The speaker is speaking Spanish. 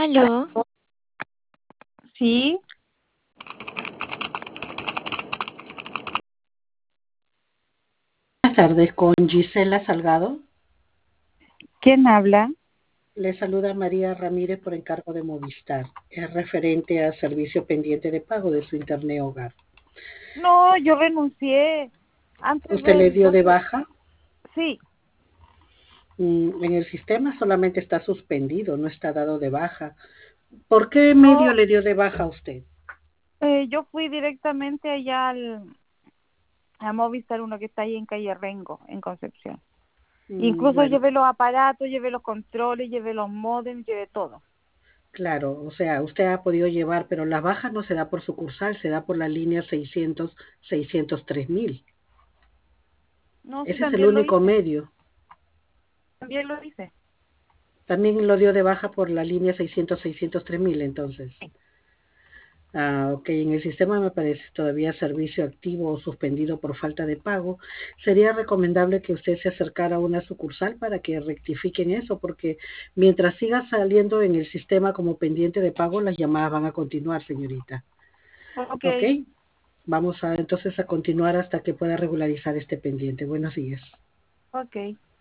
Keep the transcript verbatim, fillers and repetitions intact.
Aló, Sí, Buenas tardes, con Gisela Salgado. ¿quién habla? Le saluda María Ramírez por encargo de Movistar. Es referente al servicio pendiente de pago de su internet hogar. No, yo renuncié antes ¿Usted le del dio de doce. baja? Sí, Mm, En el sistema solamente está suspendido, no está dado de baja. ¿Por qué medio no, le dio de baja a usted? eh, yo fui directamente allá al, a Movistar, uno que está ahí en calle Rengo, en Concepción. Mm, Incluso Bueno, llevé los aparatos, llevé los controles, llevé los módems, llevé todo. claro, o sea, usted ha podido llevar, pero la baja no se da por sucursal, se da por la línea seiscientos, seiscientos tres mil. No, sí, Ese es el también lo único hice, medio. también lo hice. También lo dio de baja por la línea seiscientos, seiscientos tres mil, entonces. Ah, ok, en el sistema me parece todavía servicio activo o suspendido por falta de pago. Sería recomendable que usted se acercara a una sucursal para que rectifiquen eso, porque mientras siga saliendo en el sistema como pendiente de pago, las llamadas van a continuar, señorita. Ok, Ok, vamos a entonces a continuar hasta que pueda regularizar este pendiente. Buenos días. ok.